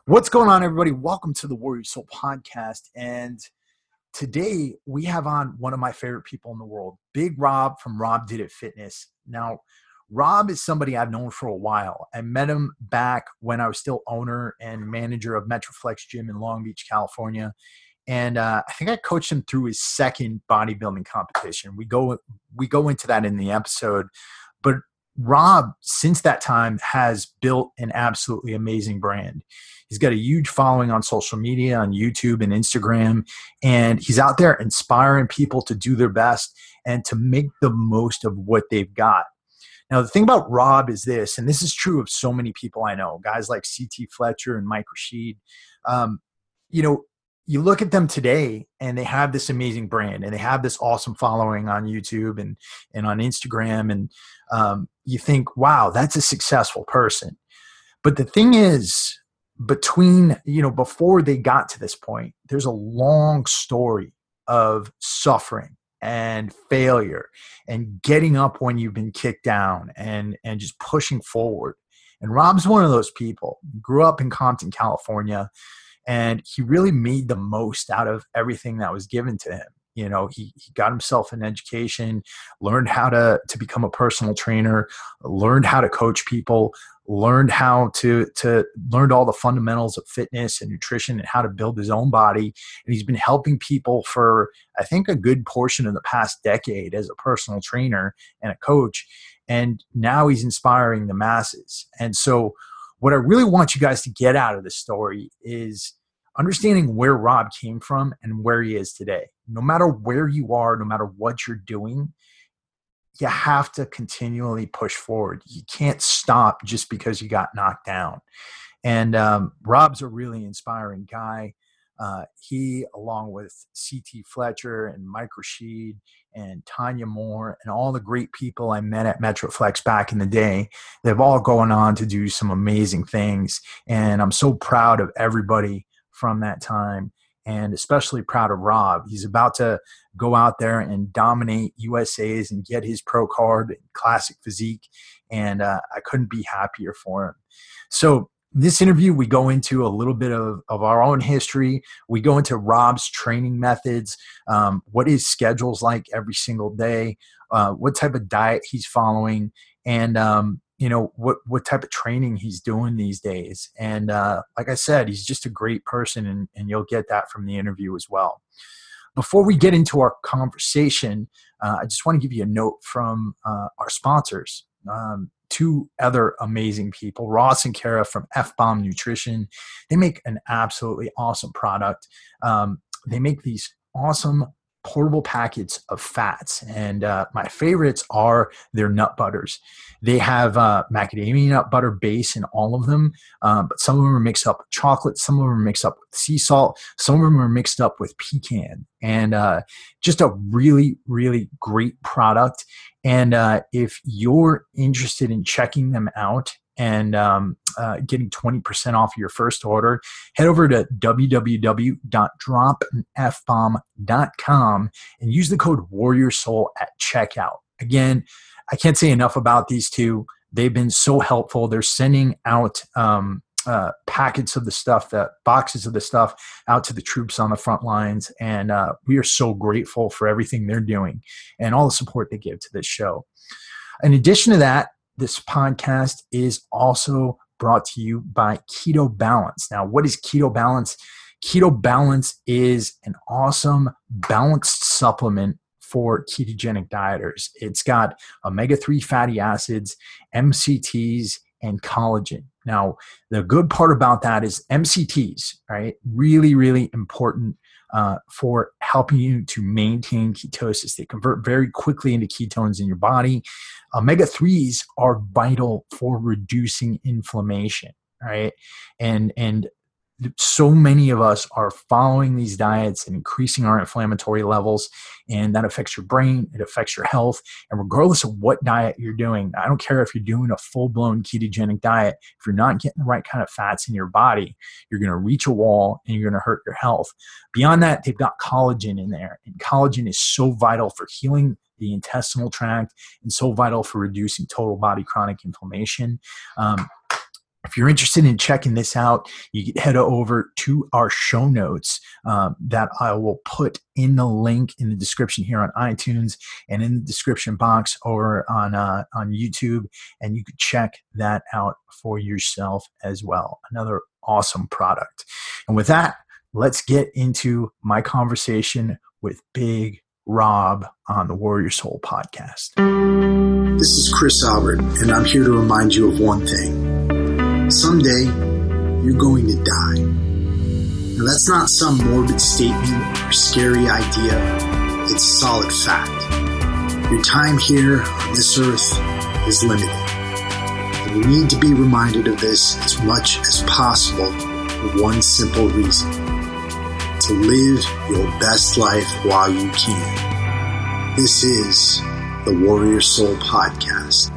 What's going on, everybody? Welcome to the Warrior Soul podcast. And today we have on one of my favorite people in the world, Big Rob from Rob Did It Fitness. Now, Rob is somebody I've known for a while. I met him back when I was still owner and manager of Metroflex Gym in Long Beach, California. And I think I coached him through his second bodybuilding competition. We go into that in the episode. But Rob, since that time, has built an absolutely amazing brand. He's got a huge following on social media, on YouTube and Instagram, and he's out there inspiring people to do their best and to make the most of what they've got. Now, the thing about Rob is this, and this is true of so many people I know, guys like CT Fletcher and Mike Rashid. You know, you look at them today and they have this amazing brand and they have this awesome following on YouTube and on Instagram. And you think, wow, that's a successful person. But the thing is, before they got to this point, there's a long story of suffering and failure and getting up when you've been kicked down and just pushing forward. And Rob's one of those people. Grew up in Compton, California, and he really made the most out of everything that was given to him. You know, he got himself an education, learned how to become a personal trainer, learned how to coach people, learned how learned all the fundamentals of fitness and nutrition and how to build his own body. And he's been helping people for, I think, a good portion of the past decade as a personal trainer and a coach. And now he's inspiring the masses. And so what I really want you guys to get out of this story is understanding where Rob came from and where he is today. No matter where you are, no matter what you're doing, you have to continually push forward. You can't stop just because you got knocked down. And Rob's a really inspiring guy. He, along with CT Fletcher and Mike Rashid and Tanya Moore and all the great people I met at Metroflex back in the day, they've all gone on to do some amazing things. And I'm so proud of everybody from that time, and especially proud of Rob. He's about to go out there and dominate USA's and get his pro card and classic physique, and I couldn't be happier for him. So this interview, we go into a little bit of our own history. We go into Rob's training methods, what his schedule's like every single day, what type of diet he's following, and what type of training he's doing these days. And like I said, he's just a great person, and you'll get that from the interview as well. Before we get into our conversation, I just want to give you a note from our sponsors. Two other amazing people, Ross and Kara from F-Bomb Nutrition. They make an absolutely awesome product. They make these awesome portable packets of fats, and my favorites are their nut butters. They have macadamia nut butter base in all of them, but some of them are mixed up with chocolate, some of them are mixed up with sea salt, some of them are mixed up with pecan, and just a really, really great product. And if you're interested in checking them out and getting 20% off your first order, head over to www.dropfbomb.com and use the code WarriorSoul at checkout. Again, I can't say enough about these two. They've been so helpful. They're sending out packets of the stuff, boxes of the stuff out to the troops on the front lines. And we are so grateful for everything they're doing and all the support they give to this show. In addition to that, this podcast is also brought to you by Keto Balance. Now, what is Keto Balance? Keto Balance is an awesome balanced supplement for ketogenic dieters. It's got omega-3 fatty acids, MCTs, and collagen. Now, the good part about that is MCTs, right? Really, really important for helping you to maintain ketosis. They convert very quickly into ketones in your body. Omega-3s are vital for reducing inflammation, right? And so many of us are following these diets and increasing our inflammatory levels, and that affects your brain, it affects your health. And regardless of what diet you're doing, I don't care if you're doing a full-blown ketogenic diet, if you're not getting the right kind of fats in your body, you're going to reach a wall and you're going to hurt your health. Beyond that, they've got collagen in there, and collagen is so vital for healing the intestinal tract and so vital for reducing total body chronic inflammation. if you're interested in checking this out, you can head over to our show notes that I will put in the link in the description here on iTunes and in the description box over on YouTube, and you can check that out for yourself as well. Another awesome product. And with that, let's get into my conversation with Big Rob on the Warrior Soul podcast. This is Chris Albert, and I'm here to remind you of one thing. Someday, you're going to die. Now, that's not some morbid statement or scary idea. It's a solid fact. Your time here on this earth is limited. And you need to be reminded of this as much as possible for one simple reason: to live your best life while you can. This is the Warrior Soul Podcast.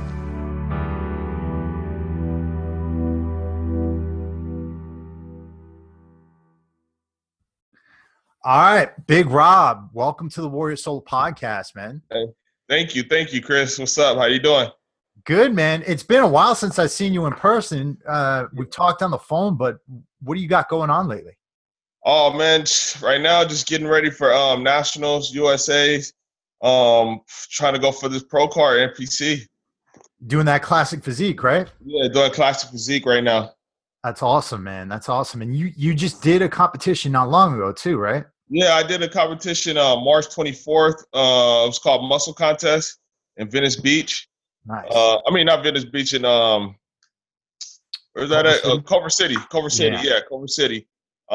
All right, Big Rob, welcome to the Warrior Soul Podcast, man. Hey, thank you, Chris. What's up? How you doing? Good, man. It's been a while since I've seen you in person. We've talked on the phone, but what do you got going on lately? Oh man, right now just getting ready for Nationals, USA. Trying to go for this pro card NPC. Doing that classic physique, right? Yeah, doing classic physique right now. That's awesome, man. That's awesome. And you just did a competition not long ago too, right? Yeah, I did a competition March 24th. It was called Muscle Contest in Venice Beach. Nice. Not Venice Beach in where's that at? Culver City. Culver City.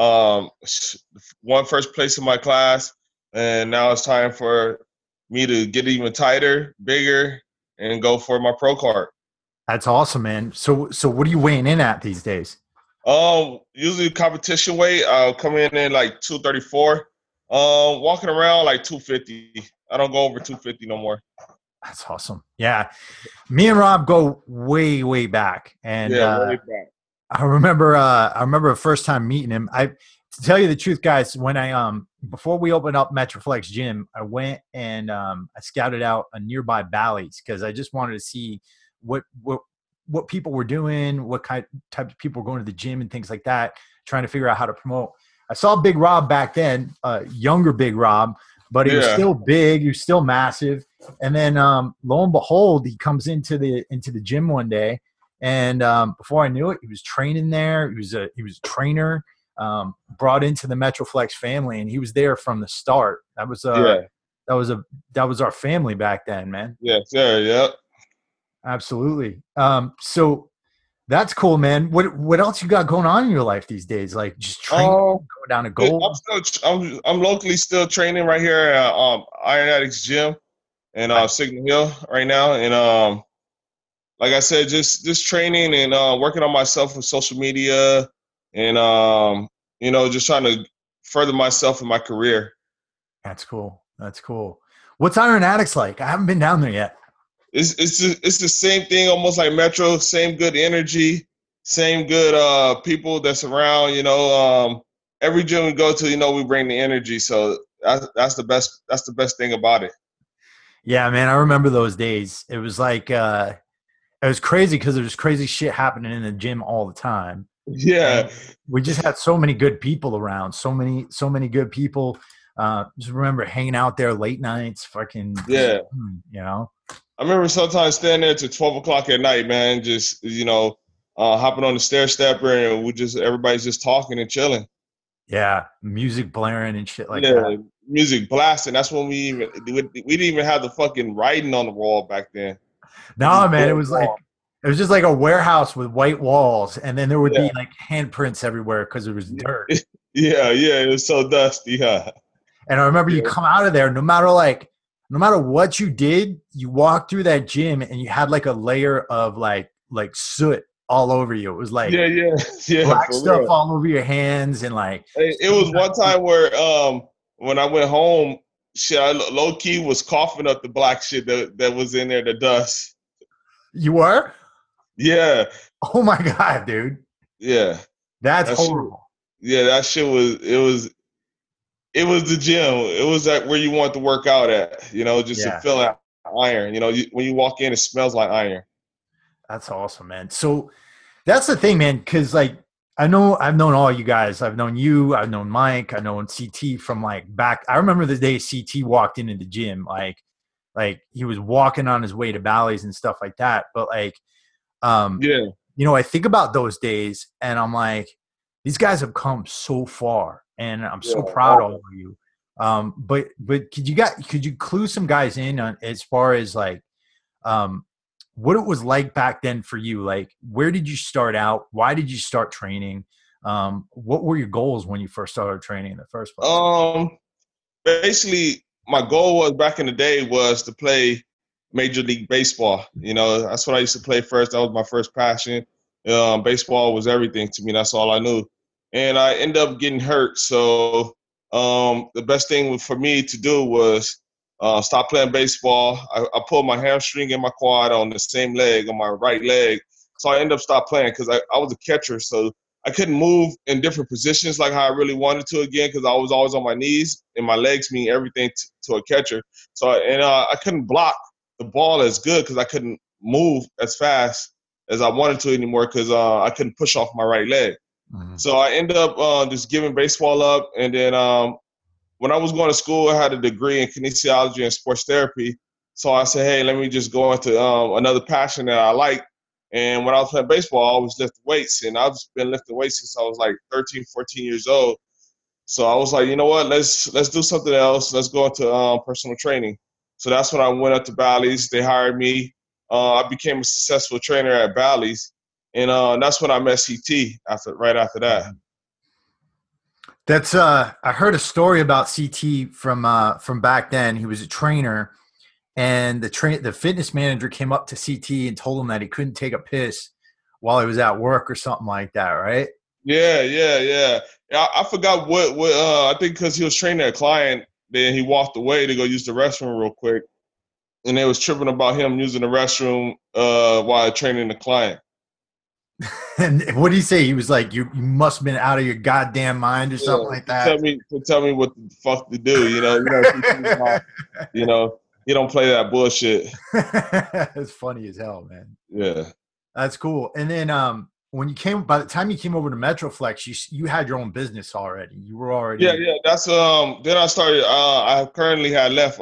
Won first place in my class, and now it's time for me to get even tighter, bigger, and go for my pro card. That's awesome, man. So what are you weighing in at these days? Usually competition weight, I'll come in like 234. Walking around like 250. I don't go over 250 no more. That's awesome. Yeah. Me and Rob go way, way back. And way back. I remember the first time meeting him. To tell you the truth, guys, when I before we opened up Metroflex Gym, I went and I scouted out a nearby Bally's because I just wanted to see what people were doing, what type of people were going to the gym and things like that, trying to figure out how to promote. I saw Big Rob back then, younger Big Rob, but he was still big, he was still massive. And then lo and behold, he comes into the gym one day, and before I knew it, he was training there. He was a trainer, brought into the Metroflex family, and he was there from the start. That was our family back then, man. Yeah, sure, yeah. Absolutely. So that's cool, man. What else you got going on in your life these days? Like just training, going down to gold? I'm locally still training right here at Iron Addicts Gym in Signal Hill right now, and like I said, just training and working on myself with social media, and just trying to further myself in my career. That's cool. What's Iron Addicts like? I haven't been down there yet. It's the same thing, almost like Metro. Same good energy, same good people that's around. Every gym we go to, we bring the energy. So that's the best. That's the best thing about it. Yeah, man, I remember those days. It was like it was crazy because there was crazy shit happening in the gym all the time. Yeah, and we just had so many good people around. So many good people. Just remember hanging out there late nights, fucking. Yeah. I remember sometimes staying there till 12 o'clock at night, man. Just hopping on the stair stepper, and everybody's just talking and chilling. Yeah, music blaring and shit like that. Yeah, music blasting. That's when we didn't even have the fucking writing on the wall back then. No, man, it was just like a warehouse with white walls, and then there would be like handprints everywhere because it was dirt. Yeah, it was so dusty, huh? And I remember you come out of there, no matter what you did, you walked through that gym and you had like a layer of like soot all over you. It was like black stuff real. All over your hands and like. It was one time where when I went home, shit, I low key was coughing up the black shit that was in there, the dust. You were? Yeah. Oh my God, dude. Yeah. That's horrible. That shit was. It was the gym. It was like where you want to work out at, to feel like iron. When you walk in, it smells like iron. That's awesome, man. So That's the thing, man. Because like I know I've known all you guys. I've known you. I've known Mike. I've known CT from like back. I remember the day CT walked into the gym. Like he was walking on his way to Bally's and stuff like that. But like, Yeah, you know, I think about those days and I'm like, these guys have come so far, and I'm yeah. so proud of you. But could you clue some guys in on as far as like what it was like back then for you? Like, where did you start out? Why did you start training? What were your goals when you first started training in the first place? Basically, my goal was back in the day was to play Major League Baseball. You know, that's what I used to play first. That was my first passion. Baseball was everything to me. That's all I knew. And I ended up getting hurt. So the best thing for me to do was stop playing baseball. I pulled my hamstring and my quad on the same leg, on my right leg. So I ended up stopped playing because I was a catcher. So I couldn't move in different positions like how I really wanted to again because I was always on my knees, and my legs mean everything to a catcher. So I couldn't block the ball as good because I couldn't move as fast as I wanted to anymore because I couldn't push off my right leg. Mhm. So I ended up just giving baseball up. And then when I was going to school, I had a degree in kinesiology and sports therapy. So I said, hey, let me just go into another passion that I like. And when I was playing baseball, I always lifted weights. And I've just been lifting weights since I was like 13, 14 years old. So I was like, you know what, let's do something else. Let's go into personal training. So that's when I went up to Bally's. They hired me. I became a successful trainer at Bally's. And that's when I met CT right after that. That's I heard a story about CT from back then. He was a trainer, and the fitness manager came up to CT and told him that he couldn't take a piss while he was at work or something like that, right? Yeah. I forgot what I think because he was training a client, then he walked away to go use the restroom real quick, and they was tripping about him using the restroom while training the client. And what did he say? He was like, "You must have been out of your goddamn mind" or something like that. Tell me what the fuck to do. You know, he don't play that bullshit. It's funny as hell, man. Yeah. That's cool. And then when by the time you came over to Metroflex, you had your own business already. You were already Yeah. That's then I started. I currently had left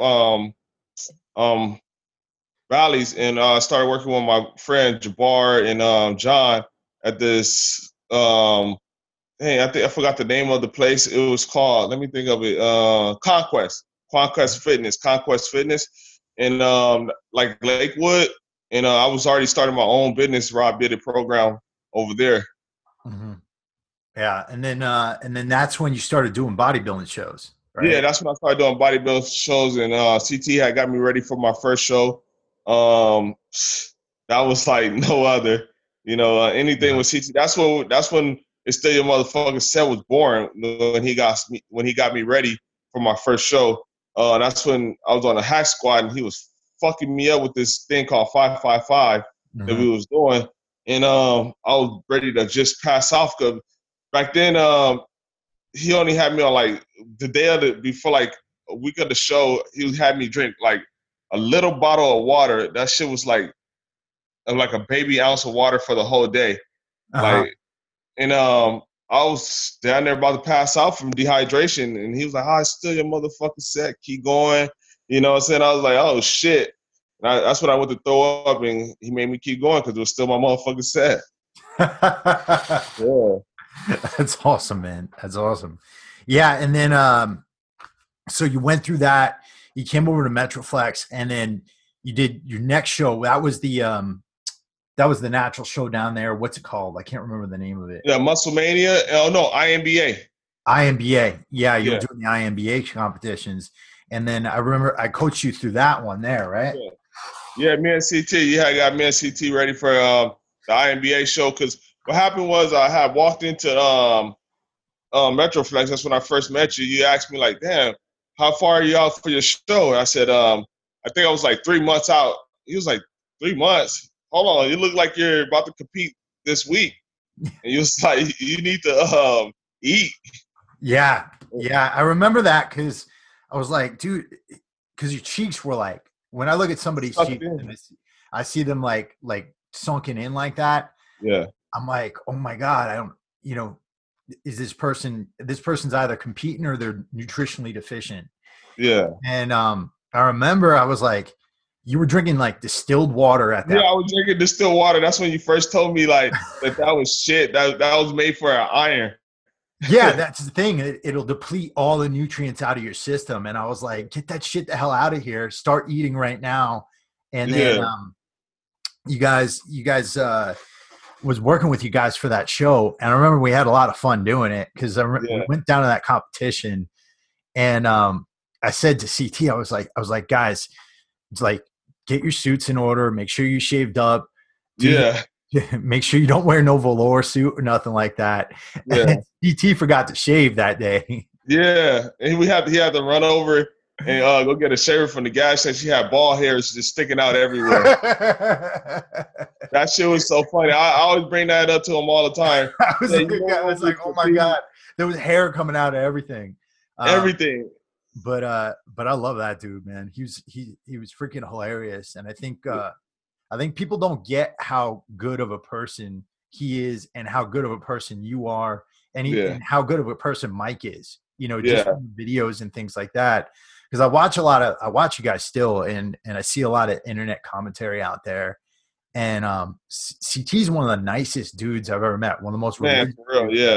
Bally's and started working with my friend Jabbar and John at this. I think I forgot the name of the place. It was called. Let me think of it. Conquest Fitness, in like Lakewood. And I was already starting my own business, Rob Did It program over there. Mm-hmm. Yeah, and then that's when you started doing bodybuilding shows, right? Yeah, that's when I started doing bodybuilding shows, and CT had got me ready for my first show. That was like no other. You know, anything with CT. That's when It's Still Your Motherfucking Set was born when he got me ready for my first show. That's when I was on a hack squad, and he was fucking me up with this thing called 555 that we was doing, and I was ready to just pass off. Cause back then, he only had me on like the day before like a week of the show. He had me drink like a little bottle of water. That shit was like a baby ounce of water for the whole day. Like, and I was down there about to pass out from dehydration, and he was like, "Oh, it's still your motherfucking set. Keep going." You know what I'm saying? I was like, "Oh shit." And that's when I went to throw up, and he made me keep going because it was still my motherfucking set. Yeah. That's awesome, man. That's awesome. Yeah, and then so you went through that. You came over to Metroflex, and then you did your next show. That was the natural show down there. What's it called? I can't remember the name of it. Yeah, Musclemania. Oh no, INBA. INBA. Yeah, you were doing the INBA competitions, and then I remember I coached you through that one there, right? Yeah, me and CT. Yeah, I got me and CT ready for the INBA show because what happened was I had walked into Metroflex. That's when I first met you. You asked me like, "Damn, how far are you out for your show?" And I said, "I think I was like 3 months out." He was like, 3 months? Hold on, you look like you're about to compete this week. And he was like, you need to eat. Yeah, I remember that because I was like, dude, because your cheeks were like, when I look at somebody's cheeks, I see them like sunken in like that. Yeah. I'm like, oh my God, I don't, you know, is this person's either competing or they're nutritionally deficient. Yeah. And I remember I was like, you were drinking like distilled water at Yeah, that. I was drinking distilled water. That's when you first told me like that was shit. That was made for an iron. Yeah, that's the thing. It'll deplete all the nutrients out of your system. And I was like, get that shit the hell out of here. Start eating right now. And then Yeah. you guys was working with you guys for that show. And I remember we had a lot of fun doing it because we went down to that competition. And I said to CT, I was like, guys, it's like, get your suits in order. Make sure you shaved up. Make sure you don't wear no velour suit or nothing like that. Yeah. CT forgot to shave that day. Yeah, and he had to run over and go get a shaver from the gas station. She had bald hairs just sticking out everywhere. That shit was so funny. I always bring that up to him all the time. I was like, oh my God, there was hair coming out of everything. Everything. But I love that dude, man. He was freaking hilarious, and I think people don't get how good of a person he is, and how good of a person you are, and how good of a person Mike is. You know, just videos and things like that. Because I watch you guys still, and I see a lot of internet commentary out there. And CT's one of the nicest dudes I've ever met. One of the most for real, yeah.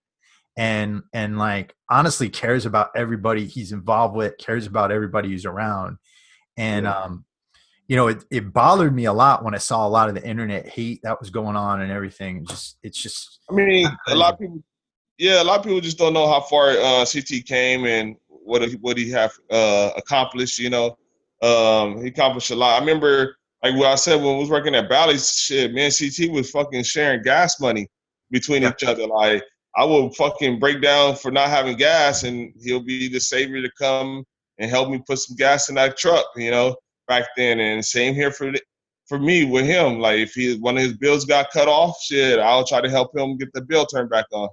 And like honestly cares about everybody he's involved with, cares about everybody who's around. And you know, it bothered me a lot when I saw a lot of the internet hate that was going on and everything. It's just I mean, a lot of people just don't know how far CT came and what he have accomplished, you know. He accomplished a lot. I remember like what I said when we was working at Bally's, shit, man, CT was fucking sharing gas money between each other. Like I would fucking break down for not having gas, and he'll be the savior to come and help me put some gas in that truck, you know, back then. And same here for me with him. Like if one of his bills got cut off, shit, I'll try to help him get the bill turned back on.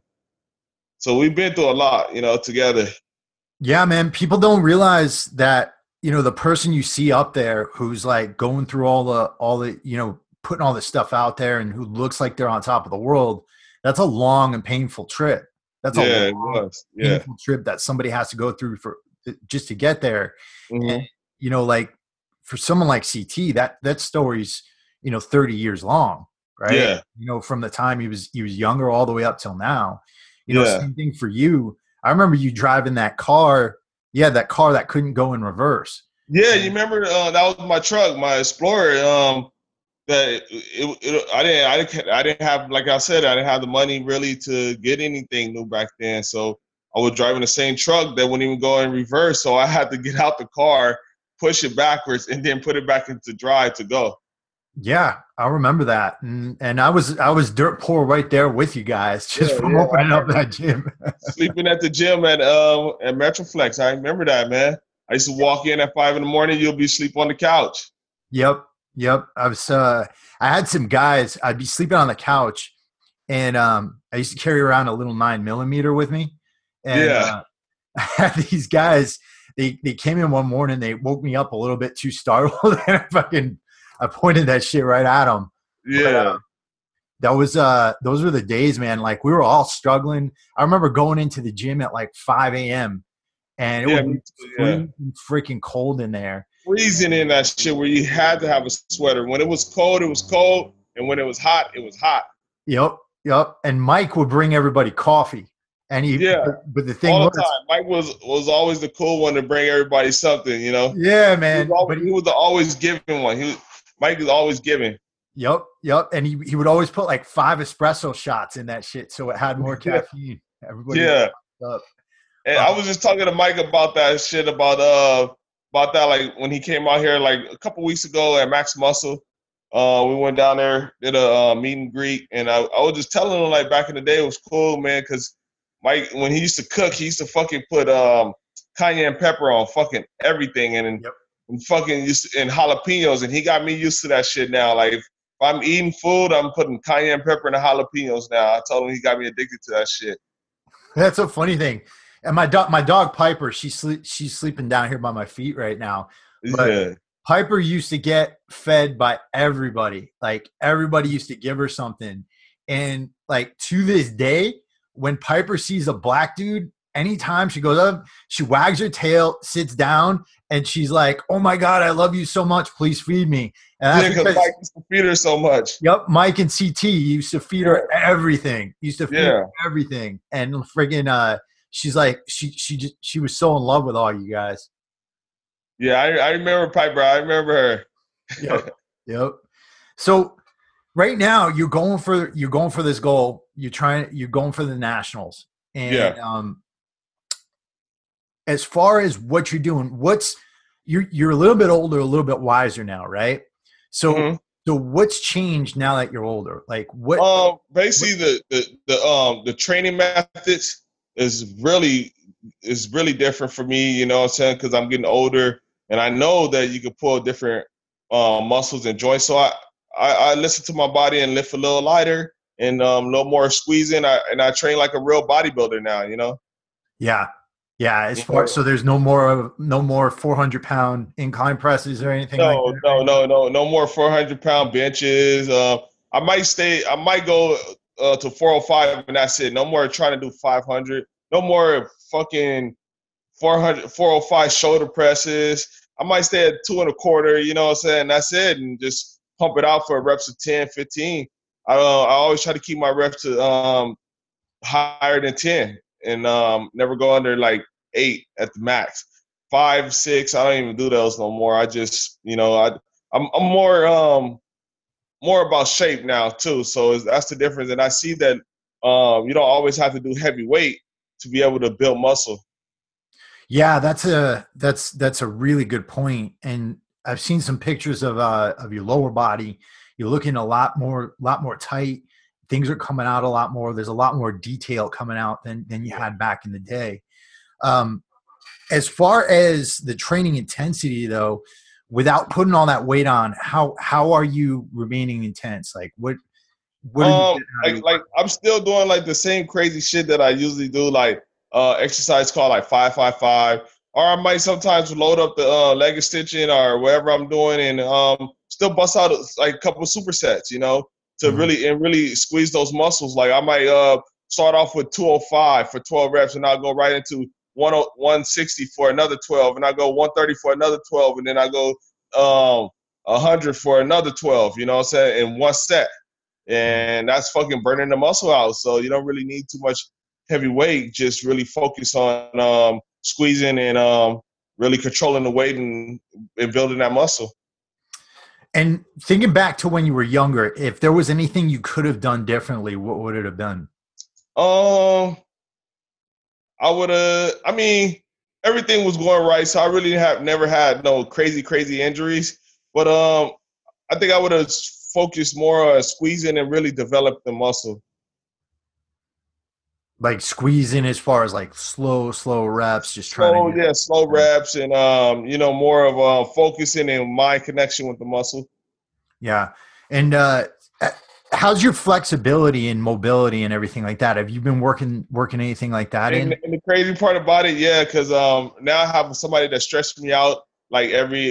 So we've been through a lot, you know, together. Yeah, man. People don't realize that, you know, the person you see up there who's like going through all the, you know, putting all this stuff out there and who looks like they're on top of the world, that's a long and painful trip. That's a long, painful trip that somebody has to go through just to get there. Mm-hmm. And, you know, like for someone like CT, that story's, you know, 30 years long, right? Yeah. You know, from the time he was younger all the way up till now. You know, same thing for you. I remember you driving that car. Yeah, that car that couldn't go in reverse. Yeah, you remember that was my truck, my Explorer. That I didn't have, like I said, I didn't have the money really to get anything new back then. So I was driving the same truck that wouldn't even go in reverse. So I had to get out the car, push it backwards, and then put it back into drive to go. Yeah, I remember that, and I was dirt poor right there with you guys, just from opening up that gym. Sleeping at the gym at Metroflex. I remember that, man. I used to walk in at 5 a.m. You'll be asleep on the couch. Yep. I had some guys. I'd be sleeping on the couch, and I used to carry around a little 9mm with me. And I had these guys. They came in one morning. They woke me up a little bit too startled, and I pointed that shit right at them. Yeah. But, those were the days, man. Like we were all struggling. I remember going into the gym at like 5 a.m. and it would be freaking cold in there. Freezing in that shit where you had to have a sweater. When it was cold, and when it was hot, it was hot. Yep. And Mike would bring everybody coffee. And but the thing all the time, Mike was always the cool one to bring everybody something, you know. Yeah, man. He was the always giving one. Mike is always giving. Yep. And he would always put like 5 espresso shots in that shit so it had more caffeine. Everybody up. And I was just talking to Mike about that shit, about that, like when he came out here like a couple weeks ago at Max Muscle. We went down there, did a meet and greet, and I was just telling him like back in the day it was cool, man, because Mike, when he used to cook, he used to fucking put cayenne pepper on fucking everything and fucking and jalapenos, and he got me used to that shit now. Like if I'm eating food, I'm putting cayenne pepper and the jalapenos now. I told him he got me addicted to that shit. That's a funny thing. And my dog Piper, she's sleeping down here by my feet right now. But Piper used to get fed by everybody. Like everybody used to give her something. And like to this day, when Piper sees a black dude, anytime she goes up, she wags her tail, sits down, and she's like, "Oh my God, I love you so much. Please feed me." And that's because Mike used to feed her so much. Yep, Mike and CT used to feed her everything. Used to feed her everything, and friggin' she's like, she was so in love with all you guys. Yeah, I remember Piper. I remember her. Yep. So right now you're going for this goal. You're going for the nationals. And as far as what you're doing, you're a little bit older, a little bit wiser now, right? So so what's changed now that you're older? Like what? Basically, the training methods is really different for me. You know what I'm saying? Because I'm getting older, and I know that you can pull different muscles and joints. So I listen to my body and lift a little lighter and a little more squeezing. I train like a real bodybuilder now. You know? Yeah. Yeah, as far so there's no more 400-pound incline presses or anything like that. No more 400-pound benches. I might go to 405 and that's it. No more trying to do 500. No more fucking 405 shoulder presses. I might stay at 2 1/4. You know what I'm saying? That's it, and just pump it out for reps of 10, 15. I always try to keep my reps to higher than 10. And never go under like 8 at the max. 5, 6, I don't even do those no more. I just, I'm more about shape now too. So that's the difference. And I see that you don't always have to do heavy weight to be able to build muscle. Yeah, that's a really good point. And I've seen some pictures of your lower body. You're looking a lot more tight. Things are coming out a lot more. There's a lot more detail coming out than you had back in the day. As far as the training intensity, though, without putting all that weight on, how are you remaining intense? Like what like I'm still doing like the same crazy shit that I usually do, like exercise called like 5-5-5, or I might sometimes load up the leg extension or whatever I'm doing and still bust out like a couple of supersets, to really squeeze those muscles. Like I might start off with 205 for 12 reps, and I'll go right into 160 for another 12, and I go 130 for another 12, and then I go 100 for another 12. You know what I'm saying? In one set, and that's fucking burning the muscle out. So you don't really need too much heavy weight. Just really focus on squeezing and really controlling the weight and building that muscle. And thinking back to when you were younger, if there was anything you could have done differently, what would it have been? I would have. I mean, everything was going right, so I really never had no crazy injuries. But I think I would have focused more on squeezing and really develop the muscle. Like squeezing as far as like slow reps, just trying to slow reps and more of focusing and mind connection with the muscle. Yeah. And how's your flexibility and mobility and everything like that? Have you been working anything like that? And the crazy part about it, yeah, because now I have somebody that stretches me out I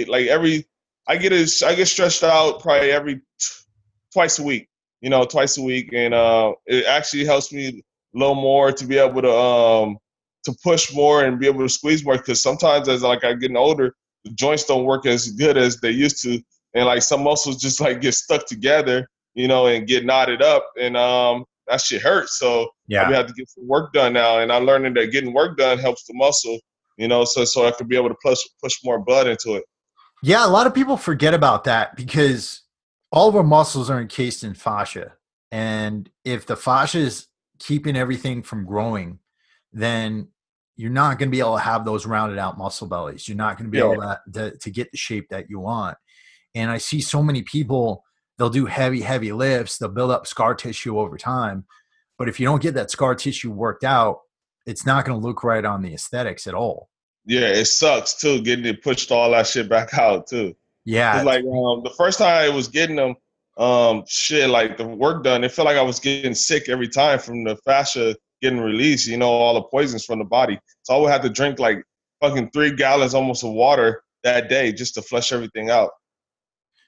get stretched out probably twice a week, and it actually helps me a little more to be able to push more and be able to squeeze more, because sometimes as I'm getting older, the joints don't work as good as they used to, and like some muscles just like get stuck together, and get knotted up, and that shit hurts. So I have to get some work done now, and I'm learning that getting work done helps the muscle, so I can be able to push more blood into it. Yeah, a lot of people forget about that because all of our muscles are encased in fascia, and if the fascia is keeping everything from growing, then you're not going to be able to have those rounded out muscle bellies. You're not going to be able to get the shape that you want. And I see so many people, they'll do heavy lifts. They'll build up scar tissue over time. But if you don't get that scar tissue worked out, it's not going to look right on the aesthetics at all. Yeah, it sucks too, getting it pushed all that shit back out too. Yeah. It's like the first time I was getting them, like the work done, it felt like I was getting sick every time from the fascia getting released, all the poisons from the body. So I would have to drink like fucking 3 gallons almost of water that day just to flush everything out.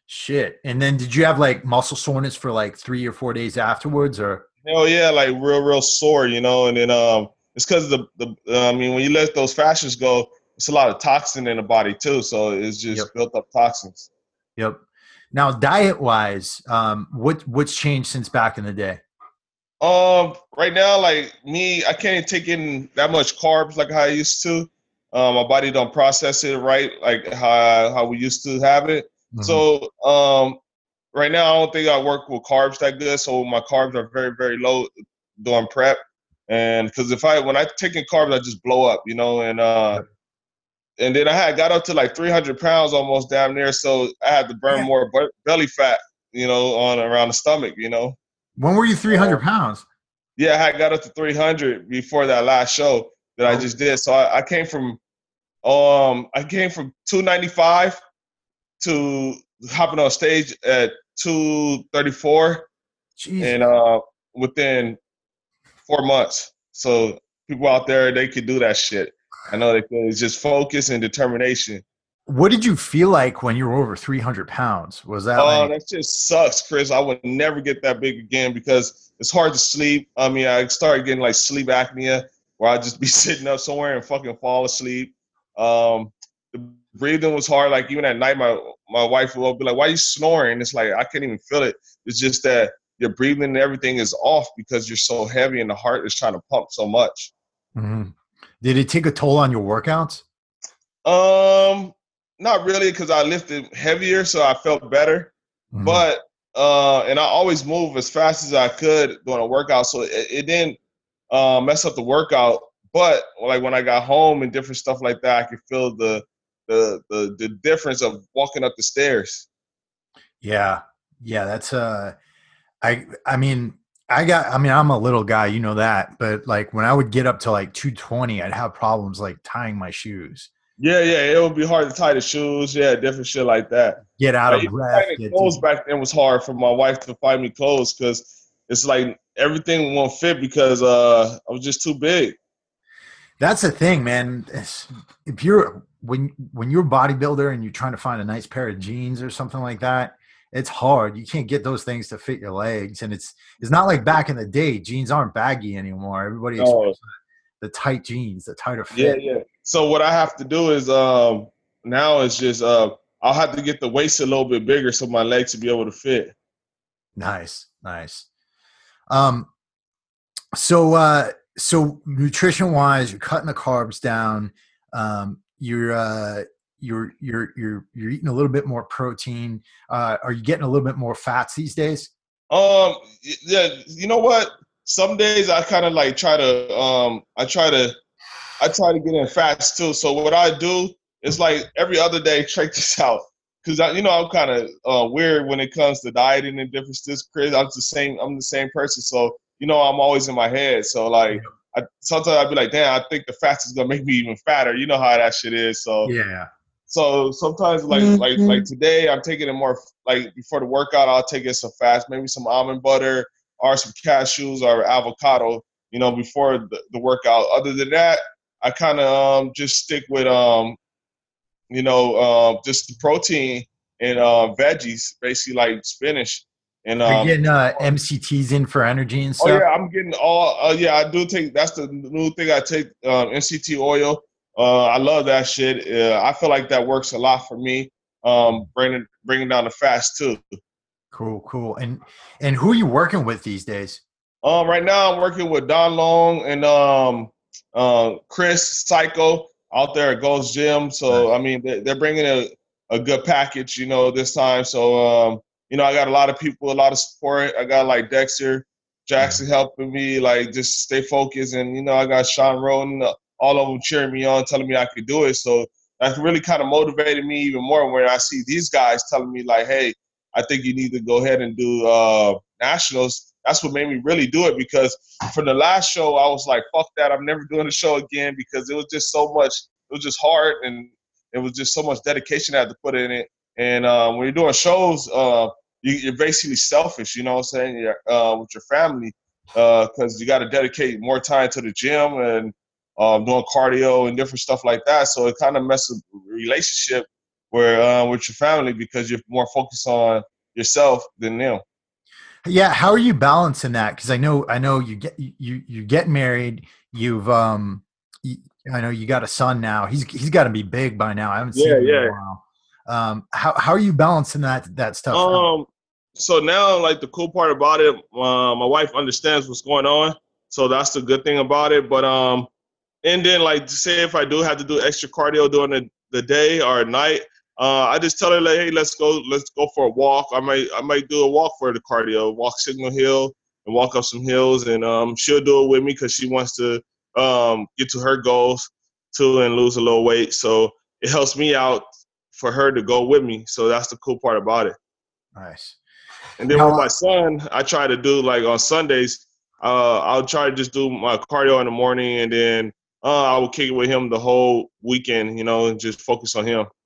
Shit. And then did you have like muscle soreness for like 3 or 4 days afterwards, or? Hell yeah, like real sore, and then it's because I mean, when you let those fascias go, it's a lot of toxin in the body too, so it's Yep. just built up toxins. Yep. Now, diet wise, what's changed since back in the day? Right now, like me, I can't take in that much carbs like how I used to. My body don't process it right, like how we used to have it. Hmm. So, right now, I don't think I work with carbs that good. So my carbs are very low during prep, and because when I take in carbs, I just blow up, Yep. and then I had got up to like 300 pounds almost damn near, so I had to burn Yeah. more belly fat, on around the stomach. When were you Uh, 300 pounds? yeah, I had got up to 300 before that last show that I Oh, just did. So I came from 295 to hopping on stage at 234, and Jesus. within 4 months. So people out there, they could do that shit. I know they could. It's just focus and determination. What did you feel like when you were over 300 pounds? Was that like, That just sucks, Chris. I would never get that big again because it's hard to sleep. I mean, I started getting like sleep apnea where I'd just be sitting up somewhere and fucking fall asleep. The breathing was hard. Like even at night, my wife will be like, "Why are you snoring?" It's like I can't even feel it. It's just that your breathing and everything is off because you're so heavy and the heart is trying to pump so much. mhm. Did it take a toll on your workouts? Um, Not really because I lifted heavier, so I felt better. Mhm. But and I always move as fast as I could during a workout, so it didn't mess up the workout. But like when I got home and different stuff like that, I could feel the difference of walking up the stairs. Yeah. Yeah. I mean, I'm a little guy, you know that, but like when I would get up to like 220, I'd have problems like tying my shoes, Yeah, it would be hard to tie the shoes. Yeah, different shit like that. get out Like of even breath, finding get clothes dizzy. back then was hard for my wife to find me clothes because it's like everything won't fit because I was just too big. That's the thing, man. If you're when you're a bodybuilder and you're trying to find a nice pair of jeans or something like that, it's hard. You can't get those things to fit your legs, and it's not like back in the day. Jeans aren't baggy anymore. Everybody No, expects the tight jeans, the tighter yeah, fit. yeah. So what I have to do is now it's just I'll have to get the waist a little bit bigger so my legs will be able to fit. Nice, nice. Um, so nutrition wise, you're cutting the carbs down. You're eating a little bit more protein. Are you getting a little bit more fats these days? Um, yeah, you know what? Some days I kind of like I try to get in fast too. So what I do is like every other day, check this out. Cause I'm kind of weird when it comes to dieting and different stuff. Chris, I'm the same person. So I'm always in my head. So like, sometimes I'd be like, damn, I think the fast is gonna make me even fatter. You know how that shit is. Yeah. So sometimes like today, I'm taking it more like before the workout. I'll take it some fast, maybe some almond butter or some cashews or avocado. Before the workout. Other than that, I kind of just stick with just the protein and veggies, basically like spinach and Are you getting MCTs in for energy and oh stuff? yeah, I'm getting all yeah, I do take that's the new thing I take NCT oil. I love that shit. I feel like that works a lot for me. Bringing down the fast too. Cool, cool. And who are you working with these days? Right now I'm working with Don Long and Chris Psycho out there at Ghost Gym. So Nice. I mean they're bringing a good package, this time. So I got a lot of people, a lot of support. I got like Dexter Jackson Mhm. helping me, like just stay focused, and I got Sean Roden, all of them cheering me on, telling me I could do it. So that really kind of motivated me even more when I see these guys telling me like, "Hey, I think you need to go ahead and do nationals." That's what made me really do it because for the last show, I was like, "Fuck that! I'm never doing a show again," because it was just so much. It was just hard, and it was just so much dedication I had to put in it. And when you're doing shows, you're basically selfish. You know what I'm saying? With your family, because you got to dedicate more time to the gym and doing cardio and different stuff like that. So it kind of messes with the relationship where with your family because you're more focused on yourself than them. Yeah, how are you balancing that? Because I know you get married. You've I know you got a son now. He's got to be big by now. I haven't seen Yeah, him in a yeah. while. How are you balancing that stuff out? So now, like the cool part about it, my wife understands what's going on, so that's the good thing about it. But and then like say if I do have to do extra cardio during the day or at night, I just tell her like, hey, let's go for a walk. I might do a walk for the cardio, walk Signal Hill and walk up some hills, and she'll do it with me because she wants to get to her goals too and lose a little weight. So it helps me out for her to go with me. So that's the cool part about it. Nice. And then with my son, I try to do like on Sundays, I'll try to just do my cardio in the morning, and then I will kick it with him the whole weekend, and just focus on him.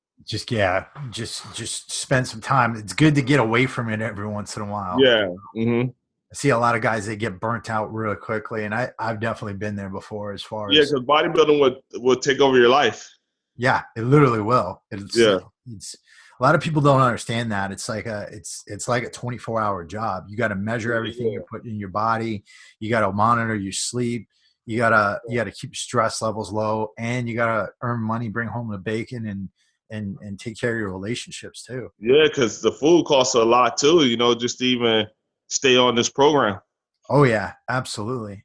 Just spend some time. It's good to get away from it every once in a while. Yeah. Mm-hmm. I see a lot of guys that get burnt out really quickly, and I've definitely been there before. As far as because bodybuilding would take over your life. Yeah, it literally will. It's a lot of people don't understand that. It's like a 24-hour job. You got to measure everything you put in your body. You got to monitor your sleep. You gotta keep stress levels low, and you gotta earn money, bring home the bacon, and take care of your relationships too. Yeah, because the food costs a lot too. Just to even stay on this program. Oh yeah, absolutely.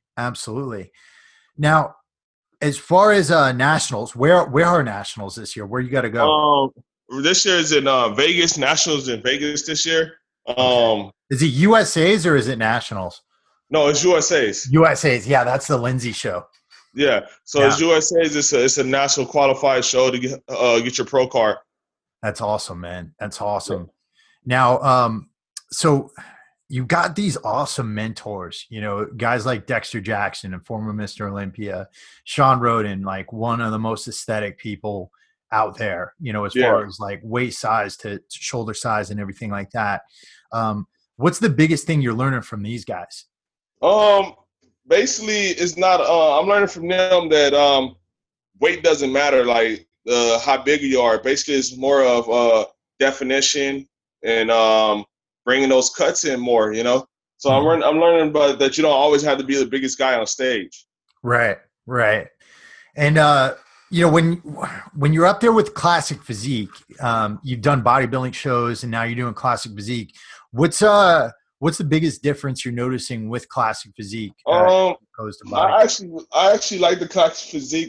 Now, as far as nationals, where are nationals this year? Where you got to go? This year is in Vegas. Nationals in Vegas this year. Okay. Is it USA's or is it nationals? No, it's USA's. USA's, yeah, that's the Lindsay show. Yeah, so it's USA's. It's a national qualified show to get your pro card. That's awesome, man. That's awesome. Yeah. Now, so you got these awesome mentors, guys like Dexter Jackson and former Mr. Olympia, Sean Roden, like one of the most aesthetic people out there, as far as like waist size to shoulder size and everything like that. What's the biggest thing you're learning from these guys? Basically it's not, I'm learning from them that, weight doesn't matter. Like, how big you are. Basically it's more of, definition and, bringing those cuts in more, So I'm learning about that. You don't always have to be the biggest guy on stage. Right. And, when you're up there with Classic Physique, you've done bodybuilding shows and now you're doing Classic Physique. What's the biggest difference you're noticing with Classic Physique? Opposed to I actually like the Classic Physique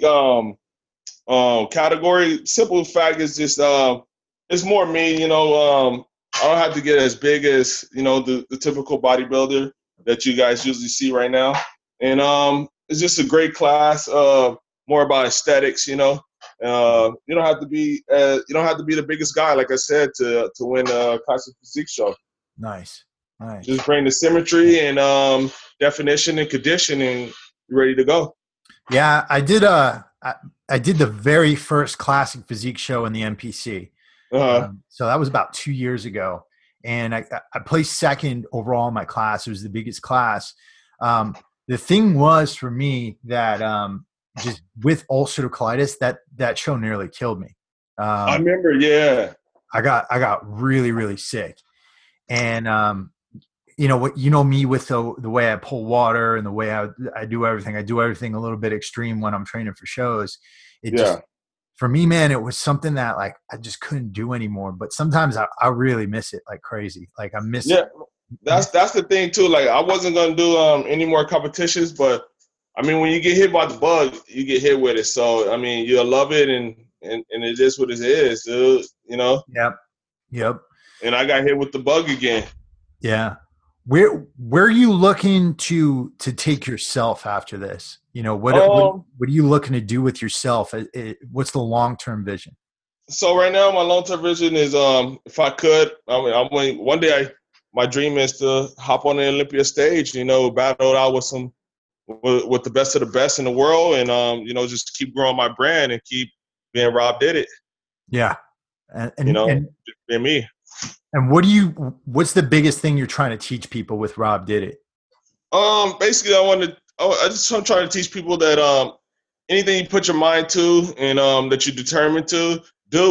category. Simple fact is just it's more me. I don't have to get as big as the typical bodybuilder that you guys usually see right now, and it's just a great class. More about aesthetics. You don't have to be the biggest guy, like I said, to win a Classic Physique show. Nice. Just bring the symmetry and definition and conditioning. You're ready to go. Yeah, I did the very first Classic Physique show in the NPC. So that was about 2 years ago, and I placed second overall in my class. It was the biggest class. The thing was for me that just with ulcerative colitis, that show nearly killed me. I remember, yeah. I got really, really sick, and me with the way I pull water and the way I do everything. I do everything a little bit extreme when I'm training for shows. Just, for me, man, it was something that like I just couldn't do anymore. But sometimes I really miss it like crazy. Like I miss it. That's the thing too. Like I wasn't gonna do any more competitions, but I mean when you get hit by the bug, you get hit with it. So I mean you'll love it and it is what it is, dude, Yep. And I got hit with the bug again. Yeah. Where are you looking to take yourself after this? What are you looking to do with yourself? What's the long-term vision? So right now, my long-term vision is, if I could, one day my dream is to hop on the Olympia stage, battle it out with the best of the best in the world, and just keep growing my brand and keep being Rob Did It. Yeah, and being me. And what's the biggest thing you're trying to teach people with Rob Did It? Basically, I'm trying to teach people that anything you put your mind to and that you're determined to do,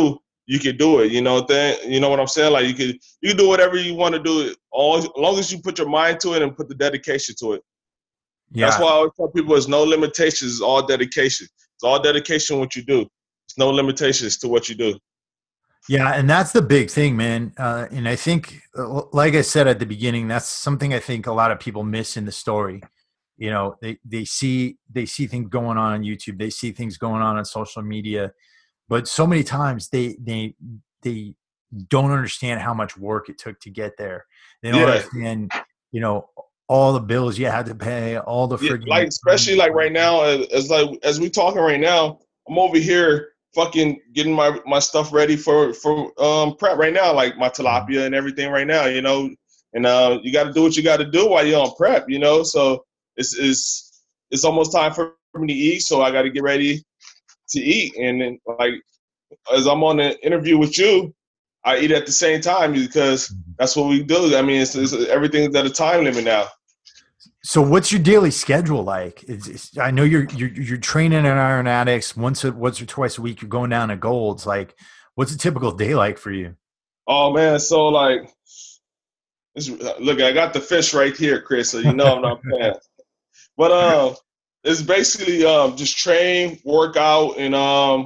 you can do it. You know you know what I'm saying? Like you can do whatever you want to do, as long as you put your mind to it and put the dedication to it. That's Yeah. why I always tell people it's no limitations, it's all dedication. It's all dedication what you do. It's no limitations to what you do. Yeah, and that's the big thing, man. And I think, like I said at the beginning, that's something I think a lot of people miss in the story. You know, they see things going on YouTube, they see things going on social media, but so many times they don't understand how much work it took to get there. They don't Yeah. understand, you know, all the bills you had to pay, all the Yeah, friggin' like especially like right now, as we talking right now, I'm over here fucking getting my stuff ready for prep right now, like my tilapia and everything right now, you know. And you got to do what you got to do while you're on prep, you know. So it's almost time for me to eat, so I got to get ready to eat. And then, like, as I'm on the interview with you, I eat at the same time because that's what we do. I mean, it's everything's at a time limit now. So what's your daily schedule like? I know you're training at Iron Addicts once or twice a week. You're going down to Golds. Like, what's a typical day like for you? Oh man, so like, look, I got the fish right here, Chris. So you know I'm not playing. But it's basically just train, work out, and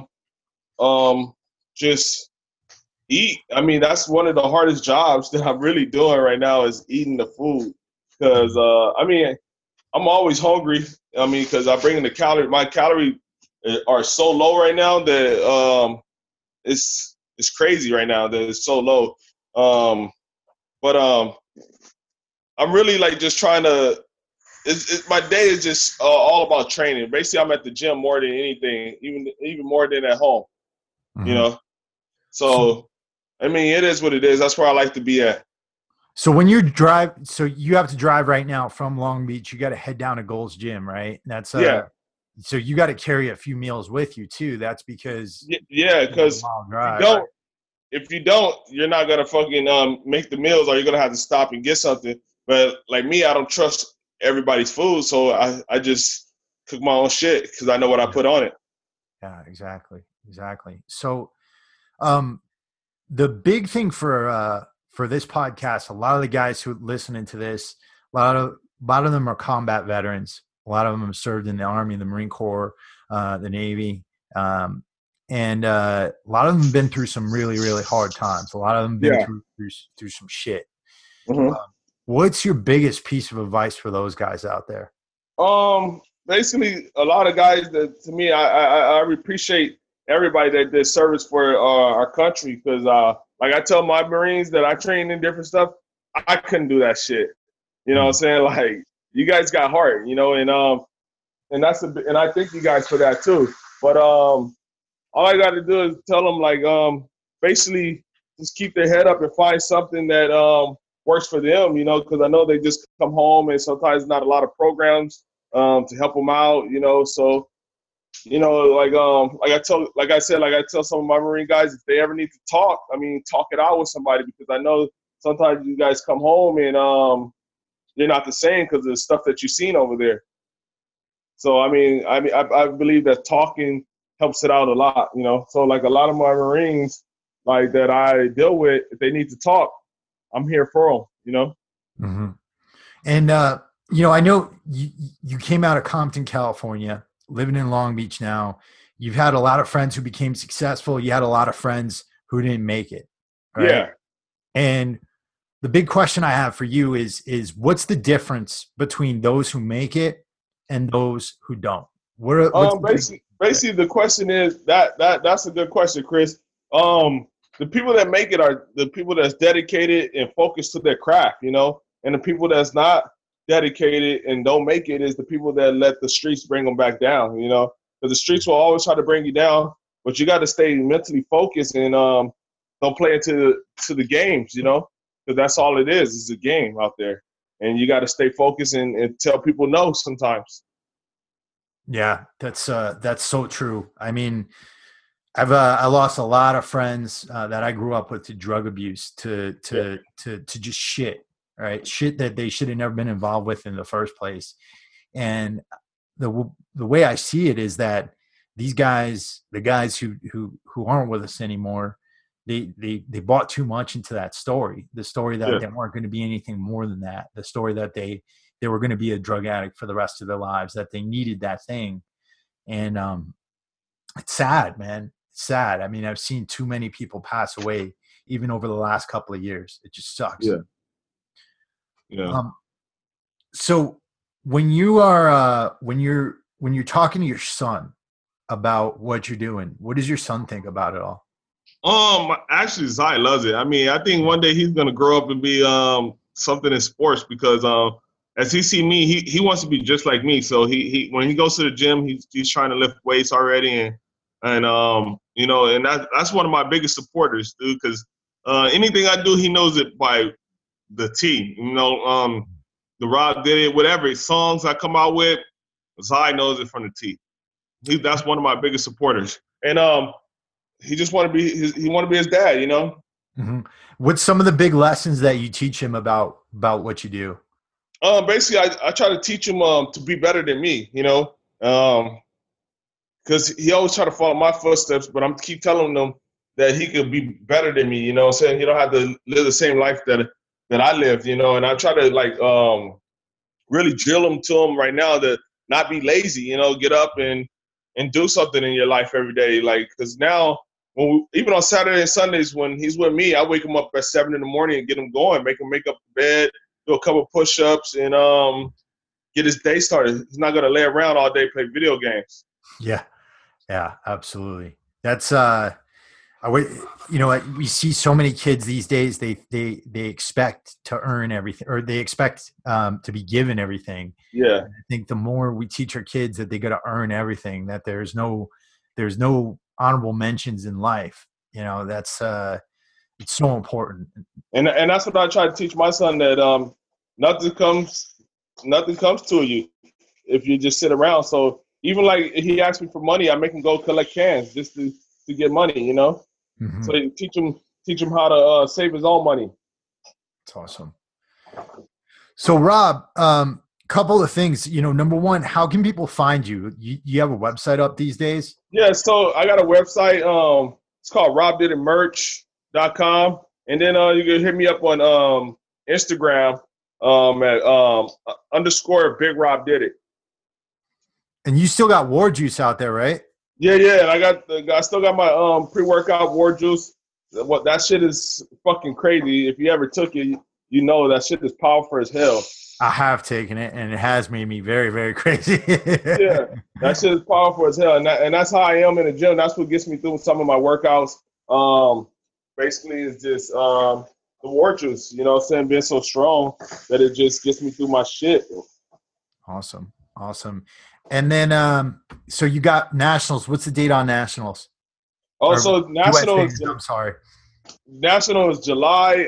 just eat. I mean, that's one of the hardest jobs that I'm really doing right now is eating the food. Because I mean, I'm always hungry. I mean, because I bring in my calories are so low right now that it's crazy right now that it's so low. But I'm really like just trying to. My day is just all about training. Basically, I'm at the gym more than anything, even more than at home. Mm-hmm. You know, so I mean, it is what it is. That's where I like to be at. So when you have to drive right now from Long Beach. You got to head down to Gold's Gym, right? That's yeah. So you got to carry a few meals with you too. That's because because if you don't, you're not gonna fucking make the meals, or you're gonna have to stop and get something. But like me, I don't trust everybody's food, so I just cook my own shit because I know what I put on it. Yeah, exactly. So, the big thing for this podcast, a lot of the guys who are listening to this, a lot of them are combat veterans. A lot of them have served in the Army, the Marine Corps, the Navy, and a lot of them have been through some really, really hard times. A lot of them have been through some shit. Mm-hmm. What's your biggest piece of advice for those guys out there? Basically, a lot of guys that, to me, I appreciate everybody that did service for our country, because like I tell my Marines that I train in different stuff, I couldn't do that shit. You know what I'm saying? Like, you guys got heart, you know, and I thank you guys for that too. But all I got to do is tell them, like, basically just keep their head up and find something that works for them, you know, because I know they just come home and sometimes not a lot of programs to help them out, you know. So, you know, like I tell some of my Marine guys, if they ever need to talk, I mean, talk it out with somebody, because I know sometimes you guys come home and you're not the same because of the stuff that you've seen over there. So I believe that talking helps it out a lot, you know. So like a lot of my Marines, like that I deal with, if they need to talk, I'm here for them, you know. Mm-hmm. And you know, I know you came out of Compton, California, living in Long Beach now. You've had a lot of friends who became successful. You had a lot of friends who didn't make it. Right? Yeah. And the big question I have for you is what's the difference between those who make it and those who don't? Basically, the question is that's a good question, Chris. The people that make it are the people that's dedicated and focused to their craft, you know, and the people that's not dedicated and don't make it is the people that let the streets bring them back down, you know, because the streets will always try to bring you down, but you got to stay mentally focused and don't play into the games, you know, because that's all it is a game out there, and you got to stay focused and tell people no sometimes. Yeah, that's so true. I mean, I lost a lot of friends that I grew up with to drug abuse, to just shit, right? Shit that they should have never been involved with in the first place. And the way I see it is that these guys, the guys who aren't with us anymore, they bought too much into that story, the story that Yeah. they weren't going to be anything more than that, the story that they were going to be a drug addict for the rest of their lives, that they needed that thing. And it's sad, man. It's sad. I mean, I've seen too many people pass away even over the last couple of years. It just sucks. Yeah. Yeah. So when you are when you're talking to your son about what you're doing, what does your son think about it all? Actually, Zai loves it. I mean, I think one day he's gonna grow up and be something in sports because as he see me, he wants to be just like me. So he when he goes to the gym, he's trying to lift weights already, and you know, and that's one of my biggest supporters, dude. Because anything I do, he knows it by the T. You know, the Rob did it, whatever songs I come out with, Zai knows it from the T. That's one of my biggest supporters, and he just want to be his dad, you know. Mm-hmm. What's some of the big lessons that you teach him about what you do? Basically, I try to teach him to be better than me, you know, because he always try to follow my footsteps, but I'm keep telling him that he could be better than me, you know, saying he don't have to live the same life that I lived, you know, and I try to like really drill him to him right now to not be lazy, you know, get up and do something in your life every day, like because now. Even on Saturday and Sundays when he's with me, I wake him up at 7 in the morning and get him going, make him make up the bed, do a couple push-ups, and get his day started. He's not going to lay around all day, play video games. Yeah, absolutely. That's we see so many kids these days. They expect to earn everything, or they expect to be given everything. Yeah, and I think the more we teach our kids that they got to earn everything, that there's no honorable mentions in life, you know, that's it's so important. And that's what I try to teach my son, that nothing comes to you if you just sit around. So even like if he asks me for money, I make him go collect cans just to get money, you know. Mm-hmm. So you teach him how to save his own money. That's awesome. So Rob, couple of things, you know, number one, how can people find you? You have a website up these days? Yeah, so I got a website. It's called robdiditmerch.com. And then you can hit me up on Instagram at _Big Rob Did It. And you still got War Juice out there, right? Yeah. And I still got my pre-workout War Juice. That shit is fucking crazy. If you ever took it, you know that shit is powerful as hell. I have taken it, and it has made me very, very crazy. Yeah, that shit is powerful as hell, and that's how I am in the gym. That's what gets me through some of my workouts. Basically, it's just the War Juice, you know what I'm saying, being so strong that it just gets me through my shit. Awesome. And then, so you got Nationals. What's the date on Nationals? So Nationals. I'm sorry. National is July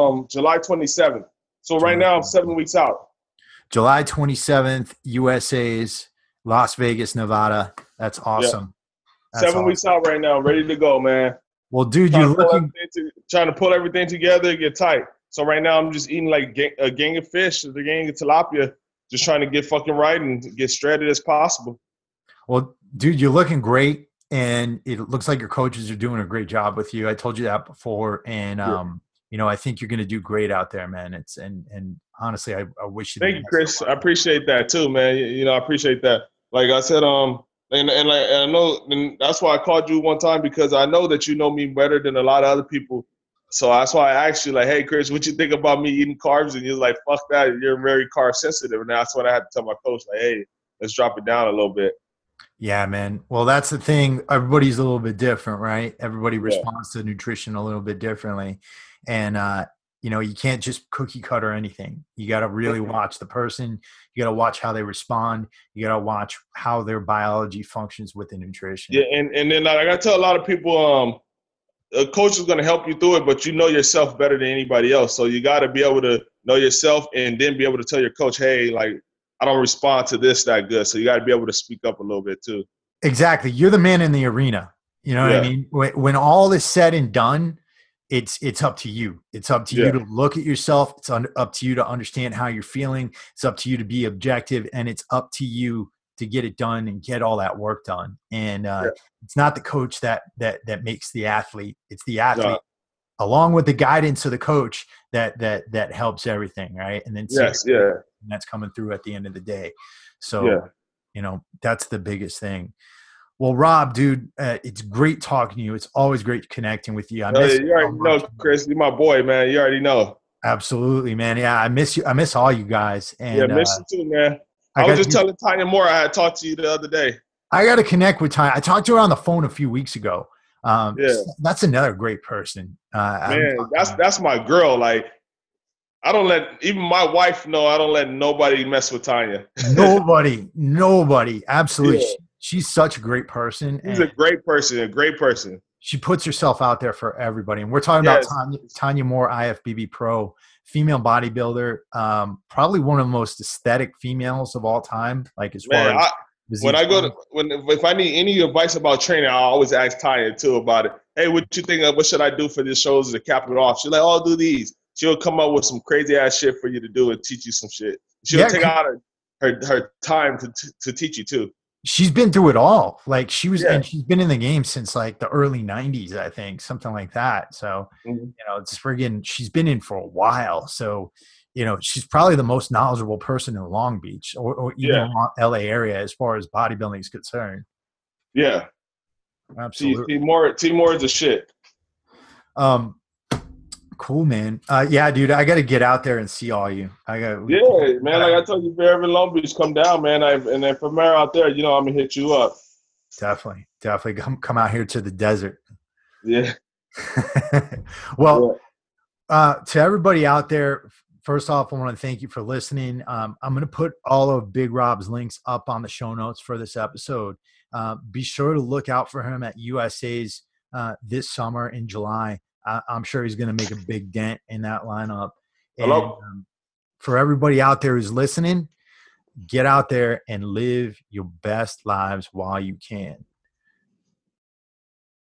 27th. So right now I'm 7 weeks out. July 27th, USA's Las Vegas, Nevada. That's awesome. Yeah. 7 weeks out right now, ready to go, man. Well, dude, you're trying to pull everything together, get tight. So right now I'm just eating like a gang of fish, a gang of tilapia, just trying to get fucking right and get straighted as possible. Well, dude, you're looking great, and it looks like your coaches are doing a great job with you. I told you that before, and you know, I think you're going to do great out there, man. And honestly, I wish you. Thank you, Chris. I appreciate that too, man. You know, I appreciate that. Like I said, and I know, and that's why I called you one time, because I know that you know me better than a lot of other people. So that's why I asked you, like, hey, Chris, what you think about me eating carbs? And you're like, fuck that. You're very carb sensitive. And that's when I had to tell my coach, like, hey, let's drop it down a little bit. Yeah, man. Well, that's the thing. Everybody's a little bit different, right? Everybody responds to nutrition a little bit differently. And, you know, you can't just cookie cutter anything. You got to really watch the person. You got to watch how they respond. You got to watch how their biology functions with the nutrition. Yeah, and then like I tell a lot of people, a coach is going to help you through it, but you know yourself better than anybody else. So you got to be able to know yourself and then be able to tell your coach, hey, like, I don't respond to this that good. So you got to be able to speak up a little bit too. Exactly. You're the man in the arena. You know what I mean? When all is said and done, it's up to you. It's up to you to look at yourself. It's up to you to understand how you're feeling. It's up to you to be objective, and it's up to you to get it done and get all that work done. And Yeah. it's not the coach that makes the athlete. It's the athlete No. along with the guidance of the coach that helps everything, right? And then Yes, yeah. and that's coming through at the end of the day. So, that's the biggest thing. Well, Rob, dude, it's great talking to you. It's always great connecting with you. You already know, Chris. You're my boy, man. You already know. Absolutely, man. Yeah, I miss you. I miss all you guys. And miss you too, man. I was just telling Tanya Moore I had talked to you the other day. I got to connect with Tanya. I talked to her on the phone a few weeks ago. That's another great person. Man, that's my girl. Like, I don't let even my wife know. I don't let nobody mess with Tanya. Nobody. Absolutely. Yeah. She's such a great person. She's a great person. She puts herself out there for everybody. And we're talking about Tanya Moore, IFBB Pro, female bodybuilder, probably one of the most aesthetic females of all time. Like as far as if I need any advice about training, I always ask Tanya too about it. Hey, what you think of? What should I do for these shows to cap it off? She's like, "Oh, do these." She'll come up with some crazy ass shit for you to do and teach you some shit. She'll take out her time to teach you too. She's been through it all. Like and she's been in the game since like the early 90s, I think, something like that. So, it's she's been in for a while. So, she's probably the most knowledgeable person in Long Beach or even LA area as far as bodybuilding is concerned. Yeah. Absolutely. T Moore is a shit. Cool, man. Dude, I got to get out there and see all you. Man. Like I told you, if you're ever in Long Beach, come down, man. And then from there out there, I'm gonna hit you up. Definitely come out here to the desert. Yeah. Well, to everybody out there, first off, I want to thank you for listening. I'm going to put all of Big Rob's links up on the show notes for this episode. Be sure to look out for him at USA's this summer in July. I'm sure he's going to make a big dent in that lineup. Hello. And for everybody out there who's listening, get out there and live your best lives while you can.